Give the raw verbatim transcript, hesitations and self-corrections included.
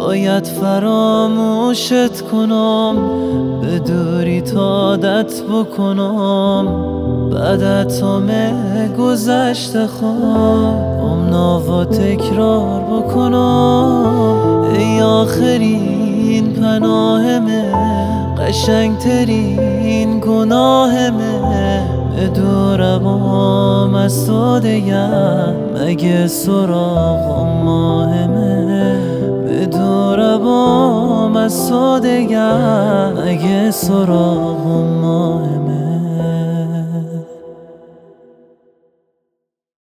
باید فراموشت کنم، به دوری تا عادت بکنم. بعد از همه گذشته خواهم ناوا تکرار بکنم. ای آخرین پناهمه، قشنگترین گناهمه، به دورم از تو دیگر مگه سراغم ماهمه. به دورم از تو دیگر مگه سراغم ماهمه.